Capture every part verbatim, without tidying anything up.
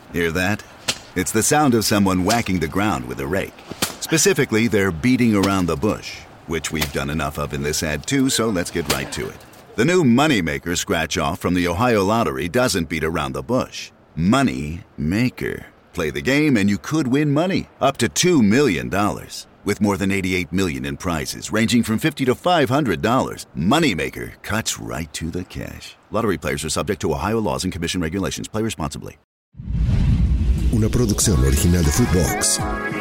Hear that? It's the sound of someone whacking the ground with a rake. Specifically, they're beating around the bush, which we've done enough of in this ad too, so let's get right to it. The new Moneymaker scratch-off from the Ohio Lottery doesn't beat around the bush. Moneymaker. Play the game and you could win money, up to two million dollars. With more than eighty-eight million dollars in prizes, ranging from fifty dollars to five hundred dollars, Moneymaker cuts right to the cash. Lottery players are subject to Ohio laws and commission regulations. Play responsibly. Una producción original de Footbox.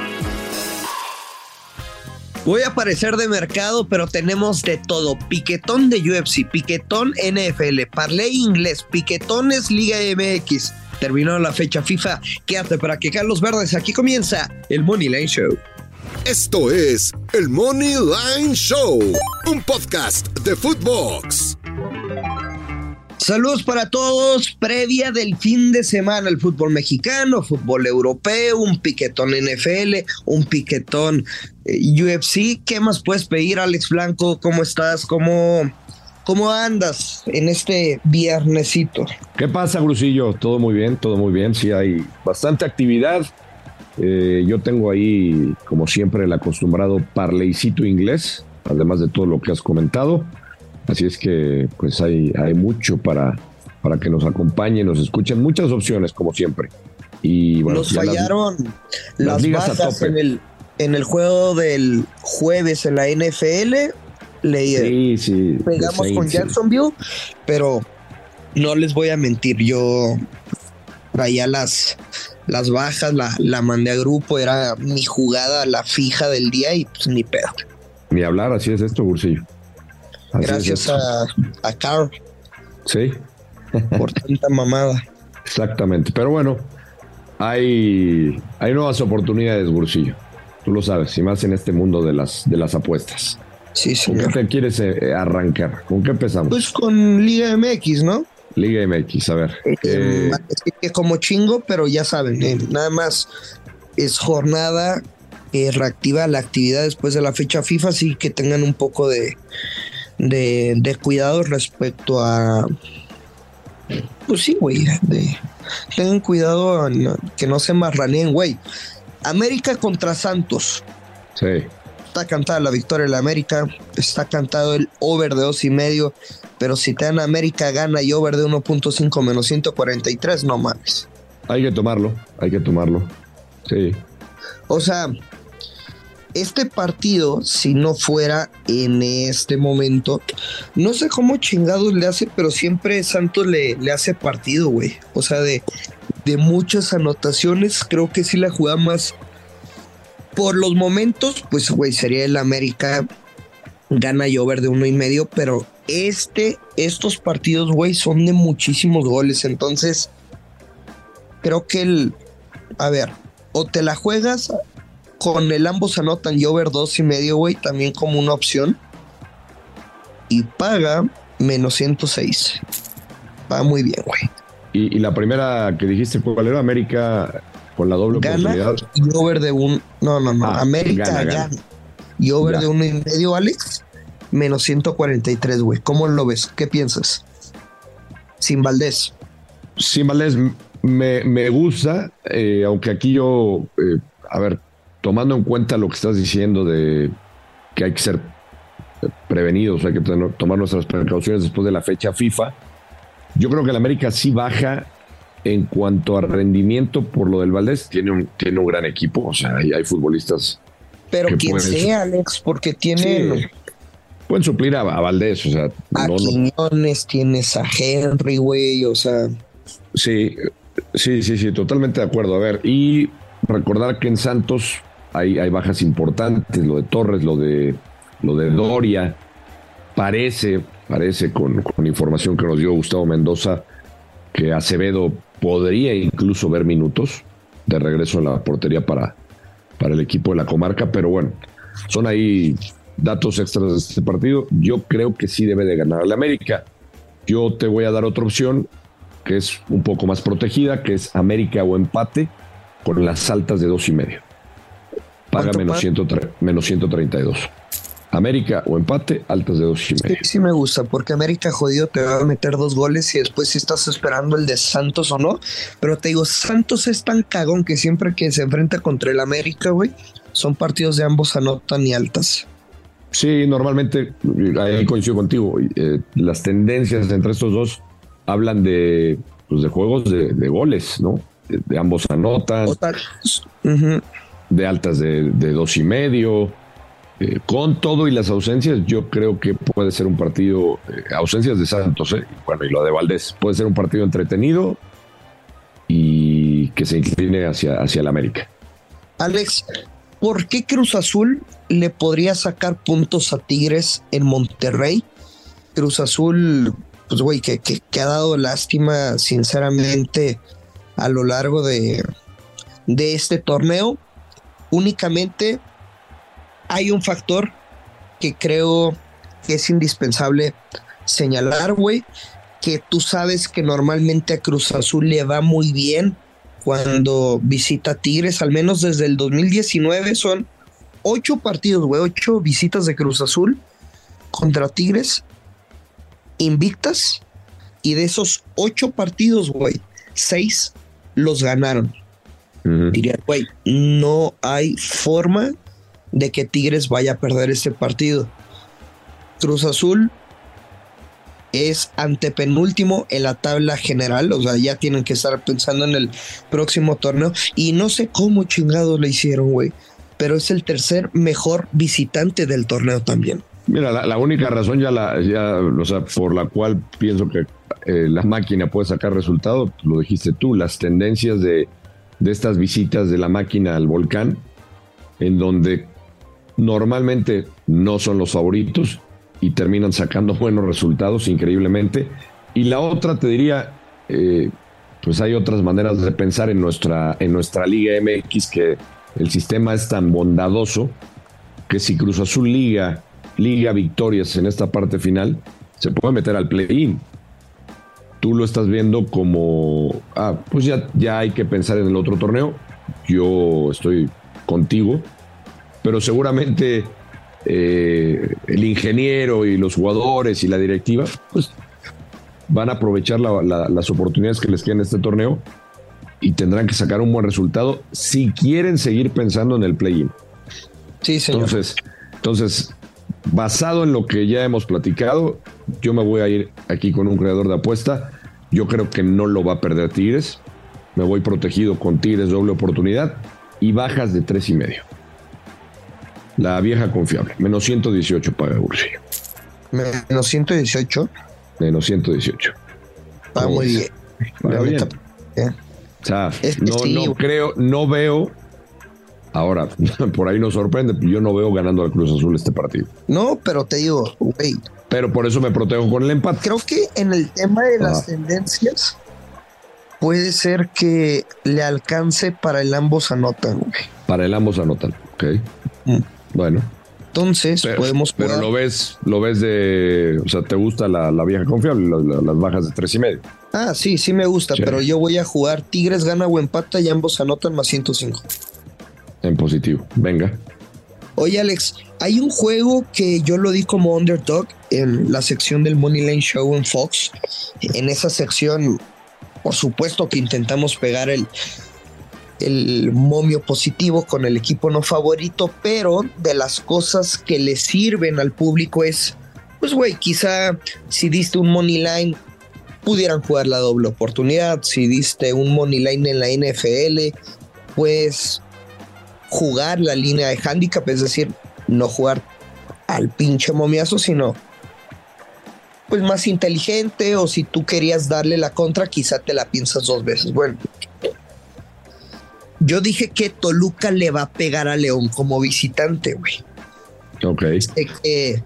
Voy a parecer de mercado, pero tenemos de todo. Piquetón de U F C, piquetón N F L, parlay inglés, piquetones Liga M X. Terminó la fecha FIFA. Quédate para que Carlos Verdes. Aquí comienza el Money Line Show. Esto es el Money Line Show, un podcast de Footbox. Saludos para todos, previa del fin de semana, el fútbol mexicano, fútbol europeo, un piquetón N F L, un piquetón eh, U F C. ¿Qué más puedes pedir, Alex Blanco? ¿Cómo estás? ¿Cómo, cómo andas en este viernesito? ¿Qué pasa, Grusillo? Todo muy bien, todo muy bien. Sí, hay bastante actividad. Eh, yo tengo ahí, como siempre, el acostumbrado parleycito inglés, además de todo lo que has comentado. Así es que pues hay, hay mucho para, para que nos acompañen, nos escuchen, muchas opciones como siempre. Y bueno, nos fallaron las, las bajas en el, en el juego del jueves en la N F L. Le sí, sí, pegamos con Jacksonville, sí. Pero no les voy a mentir, yo traía las, las bajas, la, la mandé a grupo, era mi jugada, la fija del día y pues ni pedo. Ni hablar, así es esto, Bursillo. Así Gracias a, a Carl. Sí. Por tanta mamada. Exactamente. Pero bueno, hay, hay nuevas oportunidades, Bursillo. Tú lo sabes, y más en este mundo de las, de las apuestas. Sí, señor. ¿Con qué te quieres eh, arrancar? ¿Con qué empezamos? Pues con Liga M X, ¿no? Liga M X, a ver. Eh, eh, es que como chingo, pero ya saben, eh, nada más es jornada que reactiva la actividad después de la fecha FIFA, así que tengan un poco de... De, de cuidado respecto a pues sí, güey, de, tengan cuidado no, que no se marraneen, güey. América contra Santos. Sí. Está cantada la victoria de la América, está cantado el over de dos y medio, pero si te dan América gana y over de uno punto cinco menos ciento cuarenta y tres, no mames. Hay que tomarlo, hay que tomarlo. Sí. O sea, este partido, si no fuera en este momento, no sé cómo chingados le hace, pero siempre Santos le, le hace partido, güey. O sea, de, de muchas anotaciones, creo que sí la jugada más. Por los momentos, pues, güey, sería el América gana y over de uno y medio, pero este, estos partidos, güey, son de muchísimos goles. Entonces, creo que el, a ver, o te la juegas con el ambos anotan y over dos y medio, güey, también como una opción. Y paga menos ciento seis. Va muy bien, güey. Y, y la primera que dijiste, ¿cuál era? América con la doble gana oportunidad. Y over de un... No, no, no. Ah, América gana, gana. gana. Y over Ya. de uno y medio, Alex. Menos ciento cuarenta y tres, güey. ¿Cómo lo ves? ¿Qué piensas? Sin Valdés. Sí, Valdés, me, me gusta, eh, aunque aquí yo, eh, a ver, tomando en cuenta lo que estás diciendo de que hay que ser prevenidos, hay que tener, tomar nuestras precauciones después de la fecha FIFA, yo creo que el América sí baja en cuanto a rendimiento por lo del Valdés. Tiene un, tiene un gran equipo, o sea, hay, hay futbolistas. Pero que quien pueden, sea, Alex, porque tiene... sí, pueden suplir a, a Valdés, o sea. A no, Quiñones, no. Tienes a Henry, güey, o sea... Sí, sí, sí, sí, totalmente de acuerdo. A ver, y recordar que en Santos hay, hay bajas importantes, lo de Torres, lo de, lo de Doria. Parece, parece con, con información que nos dio Gustavo Mendoza, que Acevedo podría incluso ver minutos de regreso en la portería para, para el equipo de la comarca, pero bueno, son ahí datos extras de este partido. Yo creo que sí debe de ganar al América. Yo te voy a dar otra opción que es un poco más protegida, que es América o empate con las altas de dos y medio. Paga menos, ciento, menos ciento treinta y dos. América o empate, altas de dos y medio. Sí, sí me gusta, porque América jodido te va a meter dos goles y después si estás esperando el de Santos o no. Pero te digo, Santos es tan cagón que siempre que se enfrenta contra el América, güey, son partidos de ambos anotan y altas. Sí, normalmente, ahí coincido contigo, eh, las tendencias entre estos dos hablan de, pues, de juegos de, de goles, ¿no? De, de ambos anotan, uh-huh. de altas de, de dos y medio. Eh, con todo y las ausencias, yo creo que puede ser un partido, eh, ausencias de Santos, eh, bueno, y lo de Valdés, puede ser un partido entretenido y que se incline hacia, hacia el América. Alex, ¿por qué Cruz Azul le podría sacar puntos a Tigres en Monterrey? Cruz Azul, pues güey, que, que, que ha dado lástima sinceramente a lo largo de, de este torneo. Únicamente hay un factor que creo que es indispensable señalar, güey, que tú sabes que normalmente a Cruz Azul le va muy bien cuando visita Tigres, al menos desde el dos mil diecinueve son ocho partidos, güey, ocho visitas de Cruz Azul contra Tigres invictas, y de esos ocho partidos, güey, seis los ganaron. Uh-huh. Diría, güey, no hay forma de que Tigres vaya a perder este partido. Cruz Azul es antepenúltimo en la tabla general, o sea, ya tienen que estar pensando en el próximo torneo, y no sé cómo chingados le hicieron, güey, pero es el tercer mejor visitante del torneo también. Mira, la, la única razón ya, la, ya, o sea, por la cual pienso que eh, la máquina puede sacar resultado, lo dijiste tú, las tendencias de, de estas visitas de la máquina al Volcán, en donde normalmente no son los favoritos y terminan sacando buenos resultados increíblemente. Y la otra, te diría, eh, pues hay otras maneras de pensar en nuestra, en nuestra Liga M X, que el sistema es tan bondadoso que si Cruz Azul liga, liga victorias en esta parte final, se puede meter al play-in. Tú lo estás viendo como, ah, pues ya, ya hay que pensar en el otro torneo. Yo estoy contigo, pero seguramente eh, el ingeniero y los jugadores y la directiva pues van a aprovechar la, la, las oportunidades que les quedan en este torneo y tendrán que sacar un buen resultado si quieren seguir pensando en el play-in. Sí, señor. Entonces, entonces, basado en lo que ya hemos platicado, yo me voy a ir aquí con un creador de apuesta. Yo creo que no lo va a perder Tigres. Me voy protegido con Tigres, doble oportunidad y bajas de tres y medio. La vieja confiable, menos ciento dieciocho paga Ursi. Menos ciento dieciocho. Menos ciento dieciocho. Va muy bien. Va bien. bien. O sea, es que no, sí, no creo, no veo. Ahora, por ahí nos sorprende, yo no veo ganando al Cruz Azul este partido. No, pero te digo, güey. Pero por eso me protejo con el empate. Creo que en el tema de las ah. tendencias, puede ser que le alcance para el ambos anotan, güey. Para el ambos anotan, ok. Mm. Bueno. Entonces, pero, podemos Pero jugar. lo ves, lo ves de. O sea, ¿te gusta la, la vieja confiable, la, la, las bajas de tres y medio? Ah, sí, sí me gusta, sí. Pero yo voy a jugar Tigres gana o empata y ambos anotan más ciento cinco. En positivo, venga. Oye, Alex, hay un juego que yo lo di como underdog en la sección del Money Line Show en Fox. En esa sección, por supuesto que intentamos pegar el, el momio positivo con el equipo no favorito, pero de las cosas que le sirven al público es, pues güey, quizá si diste un Money Line, pudieran jugar la doble oportunidad. Si diste un Money Line en la N F L, pues jugar la línea de handicap, es decir, no jugar al pinche momiazo, sino pues más inteligente, o si tú querías darle la contra, quizá te la piensas dos veces. Bueno, yo dije que Toluca le va a pegar a León como visitante, güey. Ok. Sé que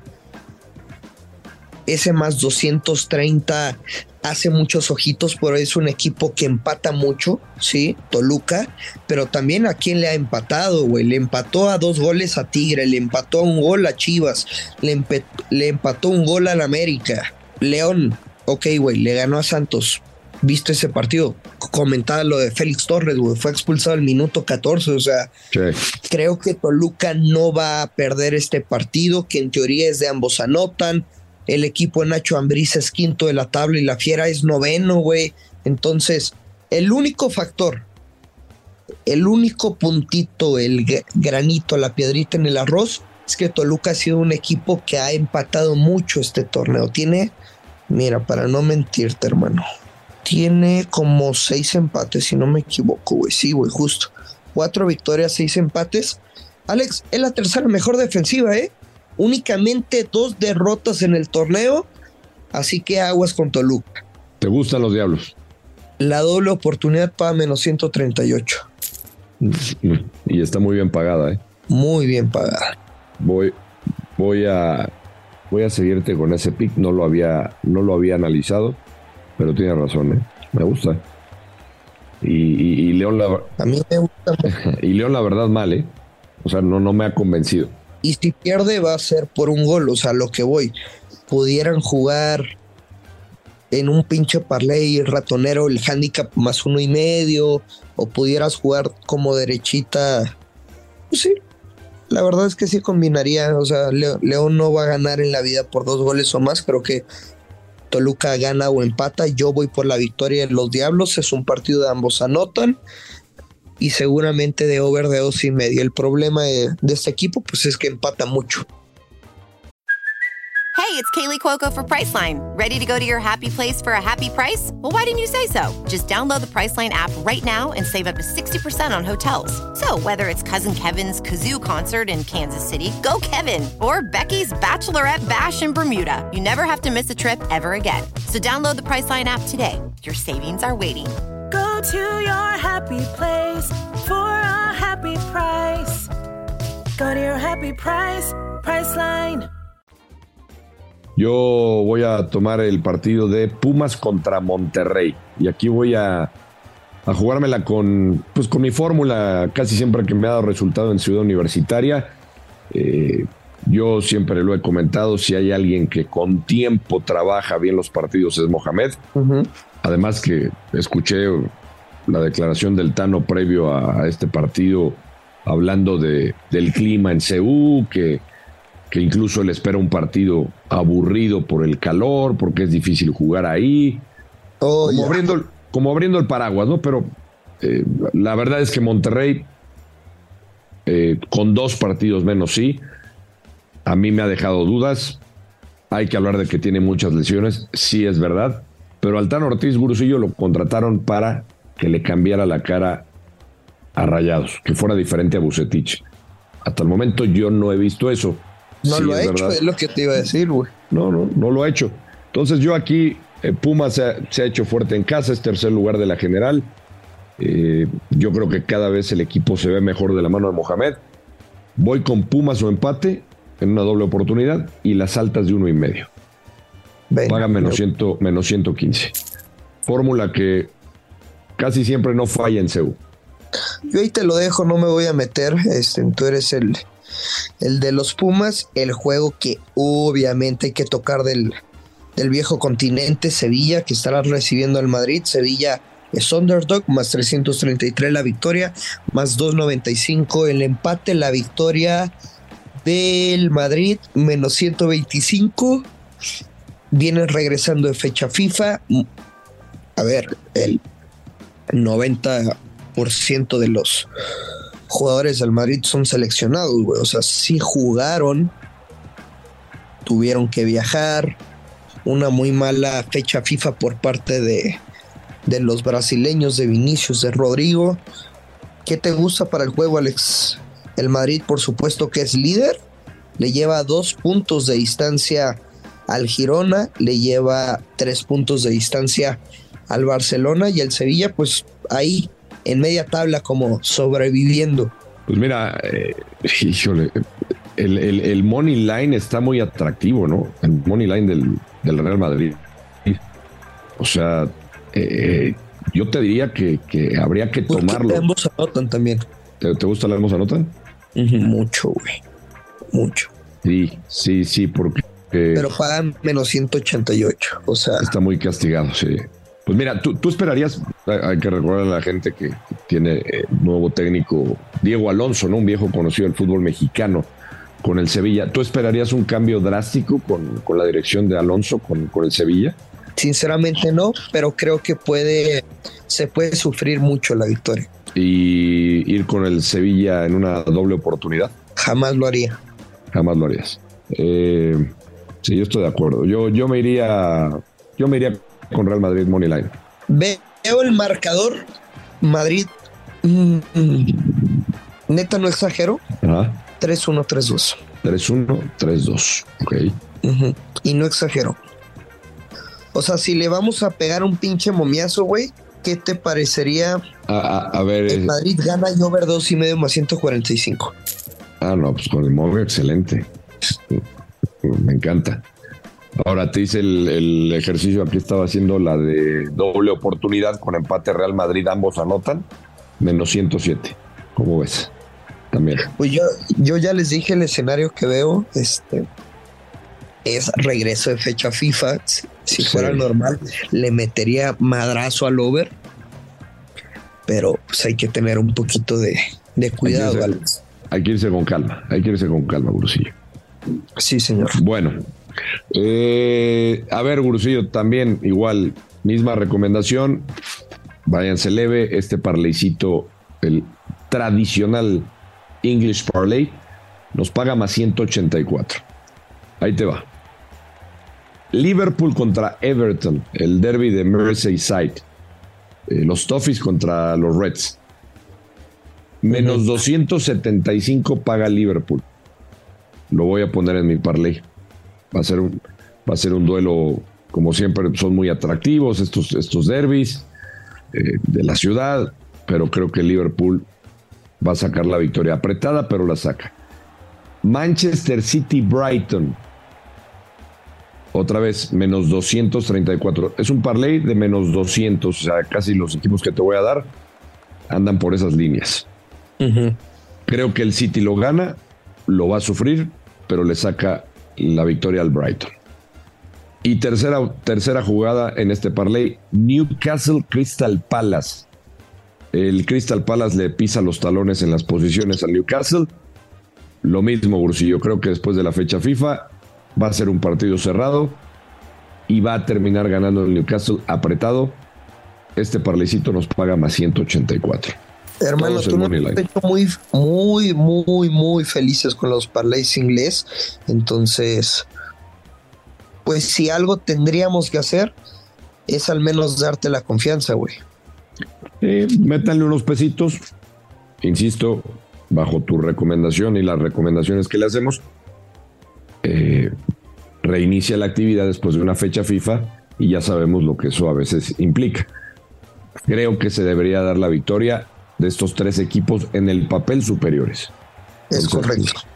ese más doscientos treinta hace muchos ojitos, pero es un equipo que empata mucho, sí, Toluca, pero también a quién le ha empatado, güey. Le empató a dos goles a Tigre, le empató a un gol a Chivas, le, empe- le empató un gol al América. León, ok, güey, le ganó a Santos. ¿Viste ese partido? Comentaba lo de Félix Torres, güey. Fue expulsado al minuto catorce. O sea, sí. Creo que Toluca no va a perder este partido, que en teoría es de ambos anotan. El equipo de Nacho Ambriz es quinto de la tabla y la Fiera es noveno, güey. Entonces, el único factor, el único puntito, el granito, la piedrita en el arroz, es que Toluca ha sido un equipo que ha empatado mucho este torneo. Tiene, mira, para no mentirte, hermano, tiene como seis empates, si no me equivoco, güey. Sí, güey, justo. Cuatro victorias, seis empates. Alex, es la tercera mejor defensiva, ¿eh? Únicamente dos derrotas en el torneo, así que aguas con Toluca. ¿Te gustan los Diablos? La doble oportunidad paga menos ciento treinta y ocho. Y está muy bien pagada, ¿eh? Muy bien pagada. Voy, voy a, voy a seguirte con ese pick. No lo había, no lo había analizado, pero tienes razón, ¿eh? Me gusta. Y, y, y León la, a mí me gusta. Y León la verdad mal, ¿eh? O sea, no, no me ha convencido. Y si pierde va a ser por un gol, o sea, lo que voy. Pudieran jugar en un pinche parlay ratonero el handicap más uno y medio, o pudieras jugar como derechita. Pues sí, la verdad es que sí combinaría. O sea, Le- León no va a ganar en la vida por dos goles o más. Creo que Toluca gana o empata. Yo voy por la victoria de los Diablos. Es un partido de ambos anotan. Y seguramente de over de dos y medio. El problema de, de este equipo pues es que empata mucho. Hey, it's Kaylee Cuoco for Priceline. Ready to go to your happy place for a happy price? Well, why didn't you say so? Just download the Priceline app right now and save up to sixty percent on hotels. So whether it's Cousin Kevin's Kazoo Concert in Kansas City, go Kevin, or Becky's Bachelorette Bash in Bermuda, you never have to miss a trip ever again. So download the Priceline app today. Your savings are waiting. Go to your happy place for a happy price. Go to your happy price, Priceline. Yo voy a tomar el partido de Pumas contra Monterrey. Y aquí voy a, a jugármela con, pues con mi fórmula, casi siempre que me ha dado resultado en Ciudad Universitaria. Eh, yo siempre lo he comentado, si hay alguien que con tiempo trabaja bien los partidos es Mohamed. Uh-huh. Además que escuché la declaración del Tano previo a, a este partido hablando de, del clima en C U, que, que incluso le espera un partido aburrido por el calor, porque es difícil jugar ahí. Oh, como, abriendo, como abriendo el paraguas, ¿no? Pero eh, la verdad es que Monterrey, eh, con dos partidos menos, sí, a mí me ha dejado dudas. Hay que hablar de que tiene muchas lesiones, sí es verdad. Pero al Tano Ortiz Gurusillo lo contrataron para que le cambiara la cara a Rayados, que fuera diferente a Vucetich. Hasta el momento yo no he visto eso. No sí, lo ha es hecho, verdad. Es lo que te iba a decir, güey. No, no, no lo ha hecho. Entonces yo aquí, eh, Pumas se ha, se ha hecho fuerte en casa, es tercer lugar de la general. Eh, yo creo que cada vez el equipo se ve mejor de la mano de Mohamed. Voy con Pumas o empate en una doble oportunidad y las altas de uno y medio. Venga, paga menos, ciento, menos ciento quince. Fórmula que casi siempre no falla en C U. Yo ahí te lo dejo, no me voy a meter. Este, tú eres el, el de los Pumas. El juego que obviamente hay que tocar del, del viejo continente, Sevilla, que estará recibiendo al Madrid. Sevilla es underdog, más trescientos treinta y tres la victoria, más doscientos noventa y cinco el empate. La victoria del Madrid, menos ciento veinticinco. Vienen regresando de fecha FIFA. A ver, el noventa por ciento de los jugadores del Madrid son seleccionados, güey. O sea, sí jugaron, tuvieron que viajar. Una muy mala fecha FIFA por parte de, de los brasileños, de Vinicius, de Rodrigo. ¿Qué te gusta para el juego, Alex? El Madrid, por supuesto, que es líder. Le lleva dos puntos de distancia al Girona, le lleva tres puntos de distancia al Barcelona, y el Sevilla pues ahí en media tabla como sobreviviendo. Pues mira, eh, híjole, el, el, el money line está muy atractivo, ¿no? El money line del, del Real Madrid. O sea, eh, yo te diría que, que habría que Porque tomarlo. Ambos anotan también. ¿Te, te gusta la ambos anotan? Uh-huh. Mucho, güey. Mucho. Sí, sí, sí, porque... Pero pagan menos ciento ochenta y ocho, o sea... Está muy castigado, sí. Pues mira, tú, tú esperarías, hay que recordar a la gente que tiene eh, nuevo técnico Diego Alonso, ¿no? Un viejo conocido del fútbol mexicano con el Sevilla. ¿Tú esperarías un cambio drástico con, con la dirección de Alonso con, con el Sevilla? Sinceramente no, pero creo que puede, se puede sufrir mucho la victoria. ¿Y ir con el Sevilla en una doble oportunidad? Jamás lo haría. Jamás lo harías. Eh, sí, yo estoy de acuerdo. Yo, yo me iría, yo me iría con Real Madrid Moneyline. Veo el marcador. Madrid. Mm, mm, neta, no exagero. Ajá. tres uno, tres dos. tres uno, tres dos. Ok. Uh-huh. Y no exagero. O sea, si le vamos a pegar un pinche momiazo, güey, ¿qué te parecería? A, a, a ver. El Madrid gana y over dos y medio más ciento cuarenta y cinco. Ah, no, pues con el momio excelente. Me encanta. Ahora te hice el, el ejercicio, aquí estaba haciendo la de doble oportunidad con empate Real Madrid, ambos anotan, menos ciento siete. ¿Cómo ves? También. Pues yo, yo ya les dije el escenario que veo, este es regreso de fecha FIFA. Si, si fuera sí. normal, le metería madrazo al over, pero pues hay que tener un poquito de, de cuidado. Hay que, irse, hay que irse con calma, hay que irse con calma, Gurusillo. Sí, señor. Bueno, eh, a ver, Gurusillo, también igual, misma recomendación, váyanse leve, este parlaycito, el tradicional English Parlay, nos paga más ciento ochenta y cuatro. Ahí te va. Liverpool contra Everton, el derby de Merseyside. Eh, los Toffees contra los Reds. Menos uh-huh. doscientos setenta y cinco paga Liverpool. Lo voy a poner en mi parlay. Va a ser un, va a ser un duelo, como siempre, son muy atractivos estos, estos derbis eh, de la ciudad, pero creo que Liverpool va a sacar la victoria apretada, pero la saca. Manchester City Brighton. Otra vez, menos doscientos treinta y cuatro. Es un parlay de menos doscientos, o sea, casi los equipos que te voy a dar andan por esas líneas. Uh-huh. Creo que el City lo gana, lo va a sufrir, pero le saca la victoria al Brighton. Y tercera, tercera jugada en este parlay, Newcastle Crystal Palace. El Crystal Palace le pisa los talones en las posiciones al Newcastle. Lo mismo, Gurusillo, creo que después de la fecha FIFA va a ser un partido cerrado y va a terminar ganando el Newcastle apretado. Este parlaycito nos paga más ciento ochenta y cuatro. Hermano, tú nos has hecho muy, muy, muy, muy felices con los parlays inglés. Entonces, pues si algo tendríamos que hacer es al menos darte la confianza, güey. Eh, métanle unos pesitos, insisto, bajo tu recomendación y las recomendaciones que le hacemos. Eh, reinicia la actividad después de una fecha FIFA y ya sabemos lo que eso a veces implica. Creo que se debería dar la victoria de estos tres equipos en el papel superiores. Es Entonces, correcto.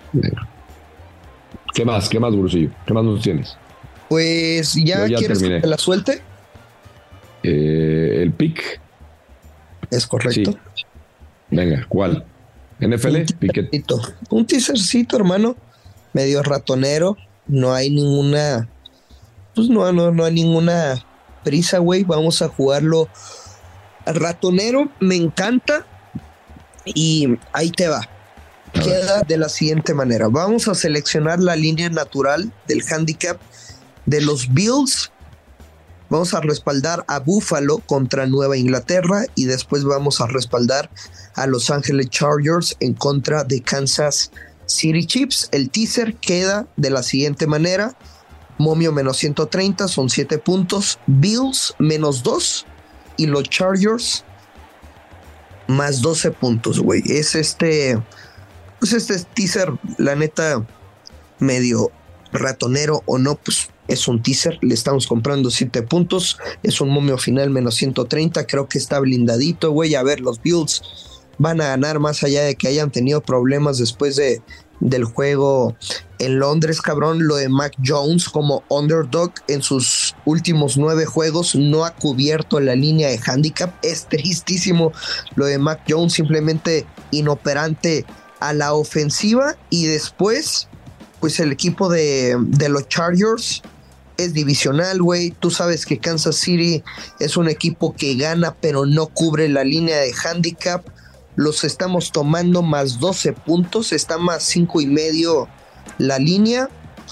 ¿Qué más? ¿Qué más, Gurusillo? ¿Qué más nos tienes? Pues ya, ya quieres terminé. que te la suelte. Eh, el pick. Es correcto. Sí. Venga, ¿cuál? ¿N F L? Un teasercito, un teasercito, hermano. Medio ratonero. No hay ninguna. Pues no, no, no hay ninguna prisa, güey. Vamos a jugarlo. Ratonero, me encanta. Y ahí te va. Queda de la siguiente manera. Vamos a seleccionar la línea natural del handicap de los Bills. Vamos a respaldar a Buffalo contra Nueva Inglaterra y después vamos a respaldar a Los Ángeles Chargers en contra de Kansas City Chiefs. El teaser queda de la siguiente manera. Momio menos ciento treinta, son siete puntos. Bills menos dos y los Chargers más doce puntos, güey. Es este, pues este teaser, la neta, medio ratonero o no, pues es un teaser, le estamos comprando siete puntos, es un momio final menos ciento treinta, creo que está blindadito, güey. A ver, los Bills van a ganar más allá de que hayan tenido problemas después de, del juego en Londres, cabrón. Lo de Mac Jones como underdog en sus últimos nueve juegos no ha cubierto la línea de handicap, es tristísimo lo de Mac Jones, simplemente inoperante a la ofensiva. Y después, pues el equipo de, de los Chargers es divisional, güey. Tú sabes que Kansas City es un equipo que gana, pero no cubre la línea de handicap. Los estamos tomando más doce puntos, está más cinco y medio la línea.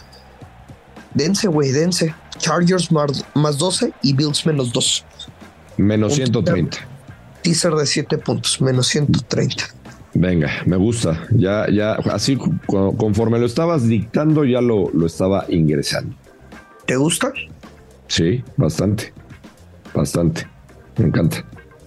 Dense, güey, dense. Chargers más, más doce y Bills menos dos. Menos ciento treinta. Teaser de siete puntos, menos ciento treinta. Venga, me gusta. Ya, ya, así conforme lo estabas dictando, ya lo, lo estaba ingresando. ¿Te gusta? Sí, bastante. Bastante. Me encanta.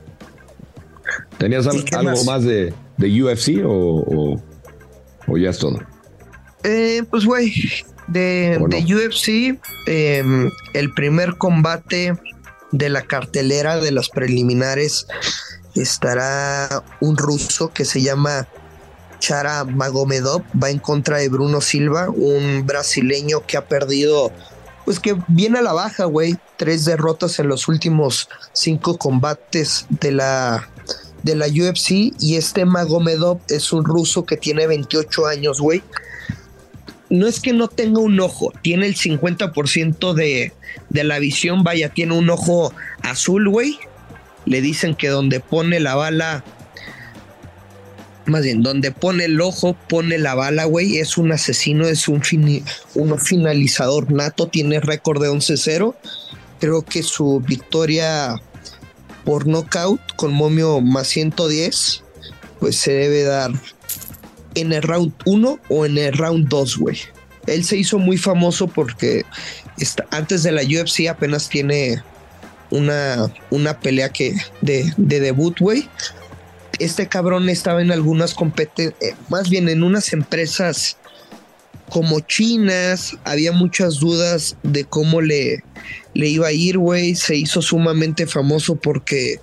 ¿Tenías al, algo más, más de, de U F C o, o, o ya es todo? Eh, pues, güey, de, no? de U F C, eh, el primer combate de la cartelera de las preliminares estará un ruso que se llama Chara Magomedov, va en contra de Bruno Silva, un brasileño que ha perdido, pues que viene a la baja, güey, tres derrotas en los últimos cinco combates de la, de la U F C, y este Magomedov es un ruso que tiene veintiocho años, güey. No es que no tenga un ojo, tiene el cincuenta por ciento de, de la visión, vaya, tiene un ojo azul, güey. Le dicen que donde pone la bala, más bien, donde pone el ojo, pone la bala, güey. Es un asesino, es un, fini, un finalizador nato, tiene récord de once cero. Creo que su victoria por nocaut con momio más ciento diez, pues se debe dar en el round uno o en el round dos, güey. Él se hizo muy famoso porque está, antes de la U F C apenas tiene una, una pelea que de, de debut, güey. Este cabrón estaba en algunas competencias, eh, más bien en unas empresas como chinas. Había muchas dudas de cómo le, le iba a ir, güey. Se hizo sumamente famoso porque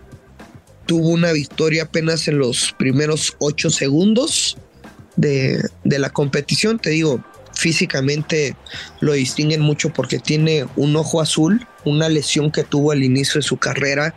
tuvo una victoria apenas en los primeros ocho segundos de, de la competición. Te digo, físicamente lo distinguen mucho porque tiene un ojo azul, una lesión que tuvo al inicio de su carrera.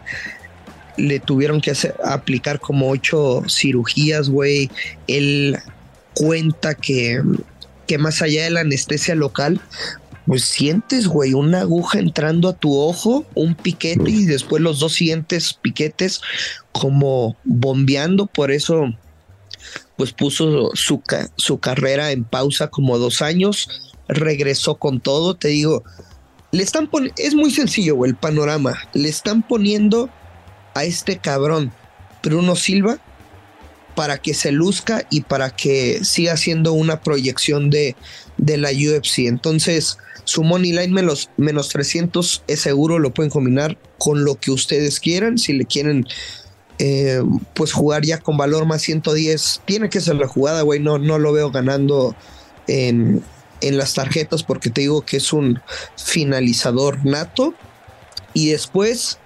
Le tuvieron que hacer, aplicar como ocho cirugías, güey. Él cuenta que, que más allá de la anestesia local, pues sientes, güey, una aguja entrando a tu ojo, un piquete y después los dos siguientes piquetes como bombeando. Por eso, pues puso su, su carrera en pausa como dos años, regresó con todo. Te digo, le están poniendo, es muy sencillo, güey, el panorama. Le están poniendo a este cabrón Bruno Silva para que se luzca y para que siga siendo una proyección de, de la U F C. Entonces, su money line menos, menos trescientos es seguro, lo pueden combinar con lo que ustedes quieran. Si le quieren eh, pues jugar ya con valor más ciento diez, tiene que ser la jugada, güey. No, no lo veo ganando en, en las tarjetas porque te digo que es un finalizador nato. Y después,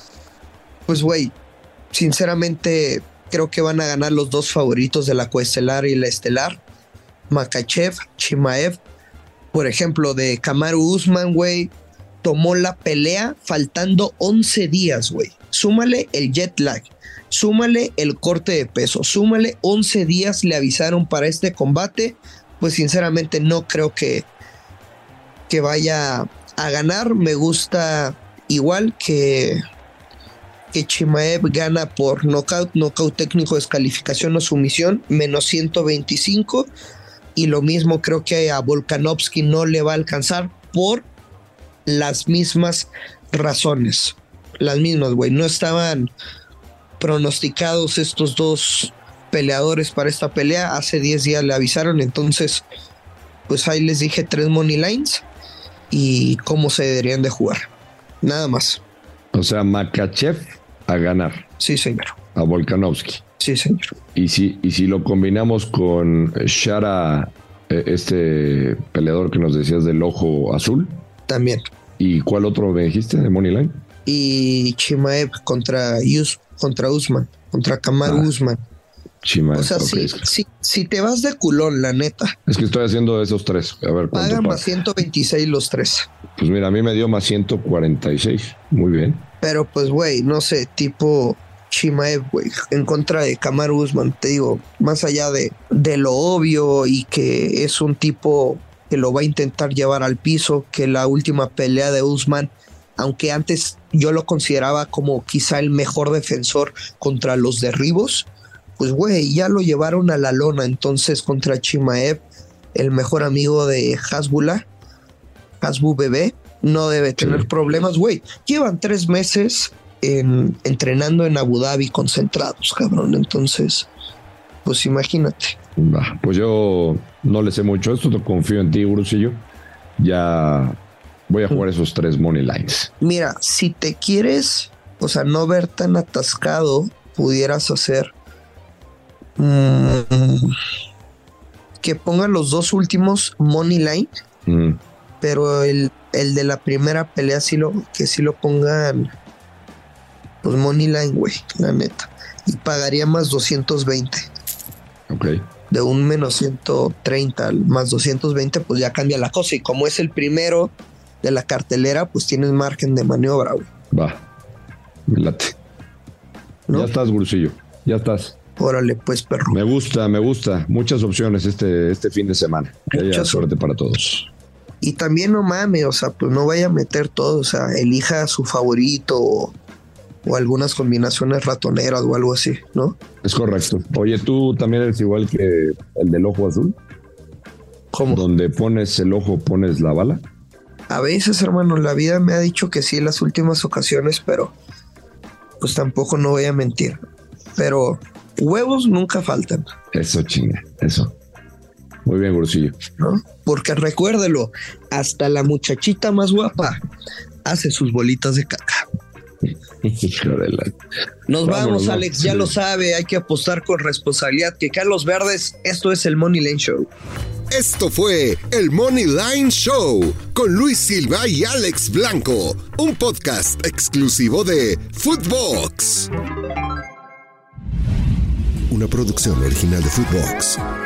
pues, güey, sinceramente creo que van a ganar los dos favoritos de la coestelar y la estelar, Makhachev, Chimaev. Por ejemplo, de Kamaru Usman, güey, tomó la pelea faltando once días, güey. Súmale el jet lag, súmale el corte de peso, súmale once días le avisaron para este combate. Pues sinceramente no creo que, que vaya a ganar. Me gusta igual que... que Chimaev gana por knockout, knockout técnico, descalificación o sumisión, menos ciento veinticinco. Y lo mismo creo que a Volkanovski no le va a alcanzar por las mismas razones. Las mismas, güey. No estaban pronosticados estos dos peleadores para esta pelea. Hace diez días le avisaron. Entonces, pues ahí les dije tres money lines y cómo se deberían de jugar. Nada más. O sea, Makhachev a ganar. Sí, señor. A Volkanovski. Sí, señor. Y si, y si lo combinamos con Shara, este peleador que nos decías del ojo azul. También. ¿Y cuál otro me dijiste de Moneyline? Y Chimaev contra, Us, contra Usman, contra Kamaru ah, Usman. Chimaev. O sea, okay. si, si, si te vas de culón, la neta. Es que estoy haciendo esos tres. A ver, pagan más ciento veintiséis los tres. Pues mira, a mí me dio más ciento cuarenta y seis. Muy bien. Pero pues, güey, no sé, tipo Chimaev, güey, en contra de Kamaru Usman, te digo, más allá de, de lo obvio y que es un tipo que lo va a intentar llevar al piso, que la última pelea de Usman, aunque antes yo lo consideraba como quizá el mejor defensor contra los derribos, pues güey, ya lo llevaron a la lona. Entonces contra Chimaev, el mejor amigo de Hasbullah, Hasbu Bebé, no debe tener sí. problemas, güey. Llevan tres meses en, entrenando en Abu Dhabi concentrados, cabrón. Entonces, pues imagínate. Bah, pues yo no le sé mucho esto, te confío en ti, Gurusillo. Ya voy a jugar esos tres money lines. Mira, si te quieres, o sea, no ver tan atascado, pudieras hacer mmm, que pongan los dos últimos money line, mm. pero el, el de la primera pelea sí lo, que sí lo pongan pues money line, güey, la neta. Y pagaría más doscientos veinte. Ok. De un menos ciento treinta al más doscientos veinte, pues ya cambia la cosa. Y como es el primero de la cartelera, pues tienes margen de maniobra, güey. Va, me late. ¿No? Ya estás, Gurusillo, ya estás. Órale, pues, perro. Me gusta, me gusta. Muchas opciones este, este fin de semana. Que haya suerte para todos. Y también no mames, o sea, pues no vaya a meter todo. O sea, elija su favorito o, o algunas combinaciones ratoneras o algo así, ¿no? Es correcto. Oye, ¿tú también eres igual que el del ojo azul? ¿Cómo? Donde pones el ojo, pones la bala. A veces, hermano, la vida me ha dicho que sí en las últimas ocasiones, pero pues tampoco no voy a mentir. Pero huevos nunca faltan. Eso, chinga, eso. Muy bien, Gurusillo. ¿No? Porque recuérdelo, hasta la muchachita más guapa hace sus bolitas de caca. Nos Vámonos, vamos, Alex, no, ya sí. lo sabe, hay que apostar con responsabilidad. Que Carlos Verdes, esto es el Money Line Show. Esto fue el Money Line Show con Luis Silva y Alex Blanco, un podcast exclusivo de Footbox. Una producción original de Footbox.